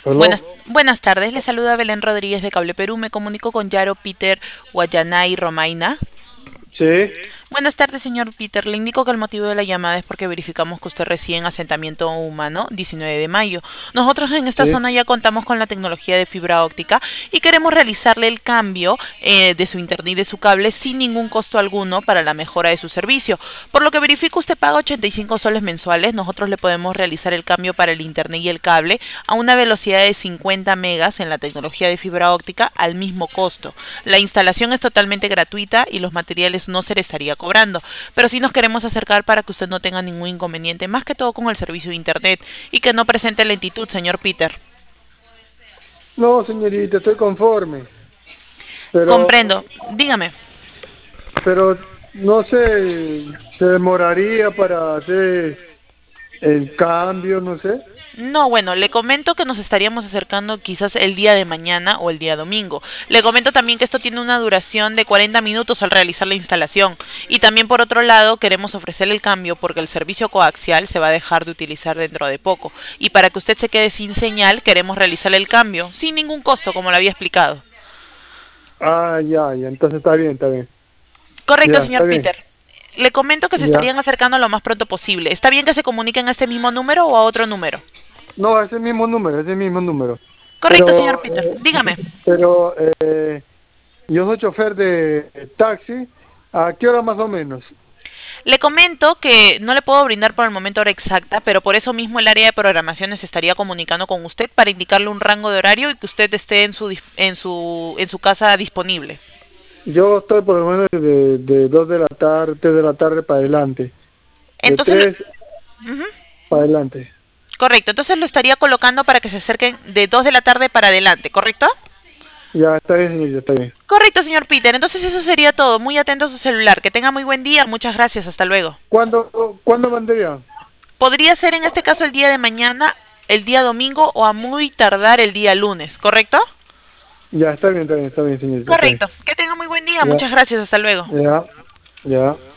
Aló, Buenas tardes, le saluda Belén Rodríguez de Cable Perú. Me comunico con Yaro Peter Guayanay Romaina. sí, Buenas tardes, señor Peter. Le indico que el motivo de la llamada es porque verificamos que usted reside en asentamiento humano 19 de mayo. Nosotros en esta sí. zona ya contamos con la tecnología de fibra óptica y queremos realizarle el cambio de su internet y de su cable sin ningún costo alguno para la mejora de su servicio. Por lo que verifico usted paga 85 soles mensuales. Nosotros le podemos realizar el cambio para el internet y el cable a una velocidad de 50 megas en la tecnología de fibra óptica al mismo costo. La instalación es totalmente gratuita y los materiales no se le estaría cobrando, pero sí nos queremos acercar para que usted no tenga ningún inconveniente, más que todo con el servicio de internet y que no presente lentitud, señor Peter. No, señorita, estoy conforme, pero, Comprendo. Dígame. pero no sé, se demoraría para hacer el cambio, no sé. No, bueno, le comento que nos estaríamos acercando quizás el día de mañana o el día domingo. Le comento también que esto tiene una duración de 40 minutos al realizar la instalación. Y también por otro lado queremos ofrecerle el cambio porque el servicio coaxial se va a dejar de utilizar dentro de poco. Y para que usted se quede sin señal queremos realizarle el cambio sin ningún costo, como lo había explicado. Ah, ya, entonces está bien, está bien. Correcto, Ya, está señor bien, Peter. Le comento que se ya. estarían acercando lo más pronto posible. ¿Está bien que se comuniquen a este mismo número o a otro número? No, ese mismo número, ese mismo número. Correcto, señor Pero, Peter. Dígame. pero yo soy chofer de taxi. ¿A qué hora más o menos? Le comento que no le puedo brindar por el momento hora exacta, pero por eso mismo el área de programación se estaría comunicando con usted para indicarle un rango de horario y que usted esté en su casa disponible. Yo estoy por lo menos de 2 de la tarde, 3 de la tarde para adelante. De Entonces, 3 ujú, para adelante. correcto, entonces lo estaría colocando para que se acerquen de 2 de la tarde para adelante, ¿correcto? Ya, está bien, señorita, está bien. Correcto, señor Peter. Entonces eso sería todo. Muy atento a su celular. Que tenga muy buen día. Muchas gracias. Hasta luego. ¿Cuándo vendría? Podría ser en este caso el día de mañana, el día domingo o a muy tardar el día lunes, ¿correcto? Ya, está bien, señorita, está bien. Correcto. Que tenga muy buen día. Ya, Muchas gracias. Hasta luego. ya, ya.